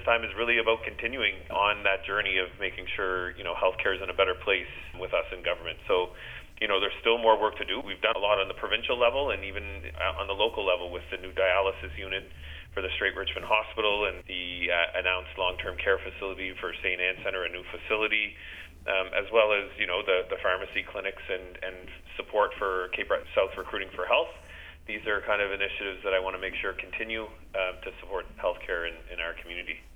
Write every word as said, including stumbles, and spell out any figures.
time is really about continuing on that journey of making sure, you know, healthcare is in a better place with us in government. So, you know, there's still more work to do. We've done a lot on the provincial level and even on the local level with the new dialysis unit for the Strait Richmond Hospital and the uh, announced long-term care facility for Saint Anne Centre, a new facility, um, as well as, you know, the, the pharmacy clinics and, and support for Cape Breton South Recruiting for Health. These are kind of initiatives that I want to make sure continue um, to support healthcare in, in our community.